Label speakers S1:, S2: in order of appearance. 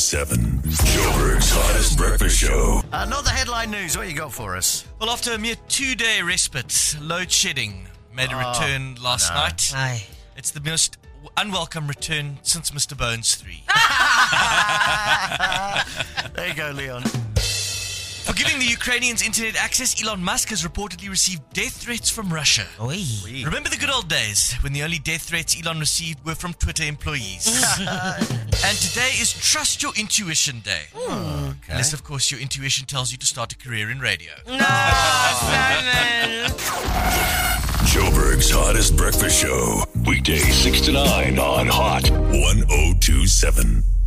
S1: 1027. Joburg's hottest breakfast show.
S2: Not the headline news. What you got for us?
S3: Well, after a mere 2-day respite, load shedding made a return last night.
S4: Aye.
S3: It's the most unwelcome return since Mr. Bones 3.
S2: There you go, Leon.
S3: For giving the Ukrainians internet access, Elon Musk has reportedly received death threats from Russia.
S4: Oi.
S3: Remember the good old days when the only death threats Elon received were from Twitter employees? And today is Trust Your Intuition Day. Unless, of course, your intuition tells you to start a career in radio.
S1: Joburg's hottest breakfast show. Weekdays 6 to 9 on Hot 1027.